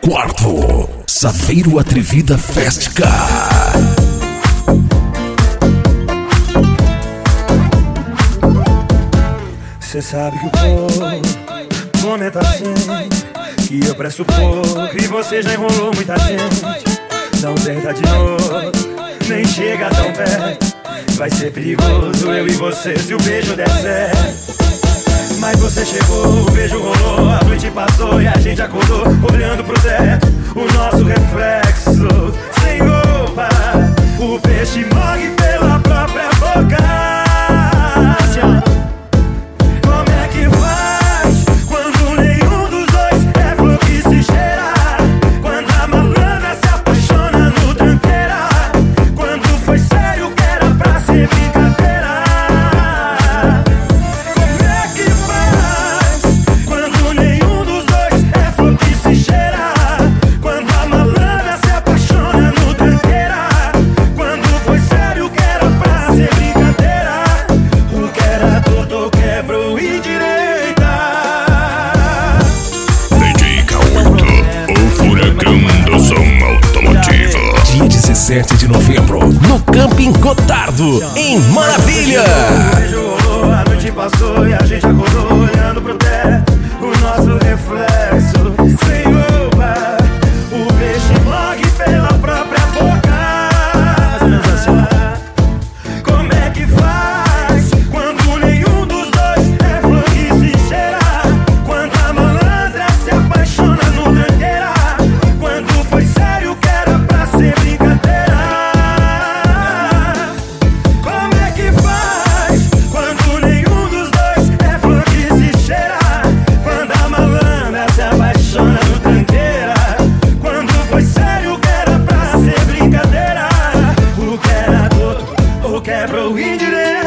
quarto, Saveiro Atrevida Festica. Cê sabe que o povo comenta assim, que eu presto pouco e você já enrolou muita gente. Não tenta de novo, nem chega tão perto. Vai ser perigoso eu e você se o beijo der certo. Mas você chegou, o beijo rolou, a noite passou e a gente acordou olhando pro teto, o nosso reflexo sem roupa. O peixe morre pela própria boca. Como é que faz quando nenhum dos dois é flor que se cheira? Quando a malandra se apaixona no tranqueira? Quando foi sério que era pra ser brincadeira? Como é que faz quando nenhum dos dois é flor que se cheira? Quando a malandra se apaixona no tranqueira? Quando foi sério que era pra ser brincadeira? O que era torto quebrou e direita. DJ K8, o furacão do som automotivo. Dia 17 de novembro, no Camping Gotardo, em Maravilha. O beijo rolou, a noite passou e a gente acordou olhando pro teto, o nosso reflexo sem roupa. O peixe morre pela própria boca. Como é que faz quando nenhum dos dois é flor que se cheira? Quando a malandra se apaixona no tranqueira? Quando foi sério que era pra ser brincadeira? Como é que faz quando nenhum dos dois é flor que se cheira? Quando a malandra se apaixona no tranqueira? Quando foi sério que era pra ser brincadeira? O que era torto ou quebrou indireita?